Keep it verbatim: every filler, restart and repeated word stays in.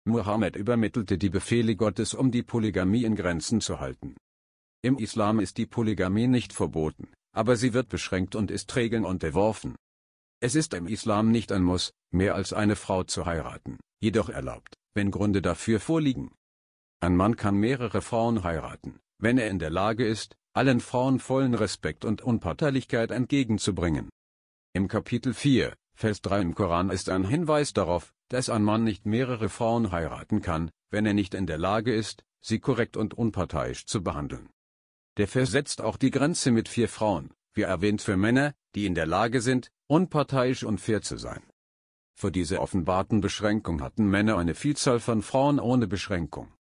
Mohammed übermittelte die Befehle Gottes, um die Polygamie in Grenzen zu halten. Im Islam ist die Polygamie nicht verboten, aber sie wird beschränkt und ist Regeln unterworfen. Es ist im Islam nicht ein Muss, mehr als eine Frau zu heiraten, jedoch erlaubt, wenn Gründe dafür vorliegen. Ein Mann kann mehrere Frauen heiraten, wenn er in der Lage ist, allen Frauen vollen Respekt und Unparteilichkeit entgegenzubringen. Im Kapitel vier, Vers drei im Koran ist ein Hinweis darauf, dass ein Mann nicht mehrere Frauen heiraten kann, wenn er nicht in der Lage ist, sie korrekt und unparteiisch zu behandeln. Der Vers setzt auch die Grenze mit vier Frauen, wie erwähnt, für Männer, die in der Lage sind, unparteiisch und fair zu sein. Für diese offenbarten Beschränkung hatten Männer eine Vielzahl von Frauen ohne Beschränkung.